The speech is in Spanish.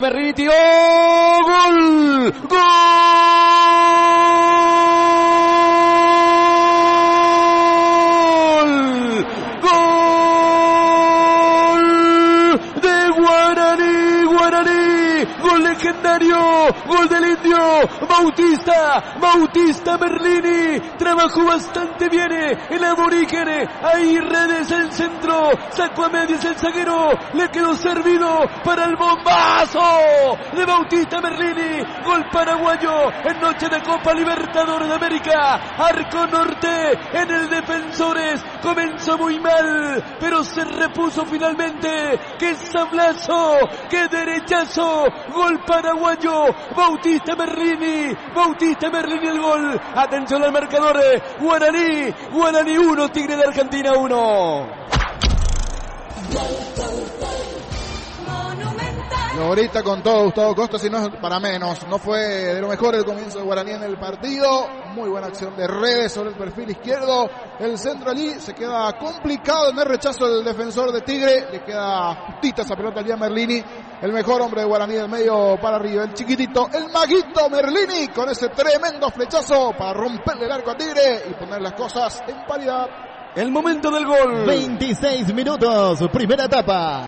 Merlini tiró. ¡Gol! ¡Gol! Gol legendario, gol del indio, Bautista Merlini, trabajó bastante bien el aborigen, ahí Redes el centro, sacó a medias el zaguero, le quedó servido para el bombazo de Bautista Merlini, gol paraguayo en noche de Copa Libertadores de América, arco norte en el Defensores, comenzó muy mal, pero se repuso finalmente, qué sablazo, qué derechazo, gol paraguayo, Bautista Merlini el gol, atención al marcador, Guaraní 1, Tigre de Argentina 1. Lo grita con todo Gustavo Costa, si no es para menos. No fue de lo mejor el comienzo de Guaraní en el partido. Muy buena acción de Redes sobre el perfil izquierdo. El centro allí se queda complicado en el rechazo del defensor de Tigre. Le queda justita esa pelota allí a Merlini. El mejor hombre de Guaraní del medio para arriba. El chiquitito, el maguito Merlini con ese tremendo flechazo para romperle el arco a Tigre y poner las cosas en paridad. El momento del gol. 26 minutos, primera etapa.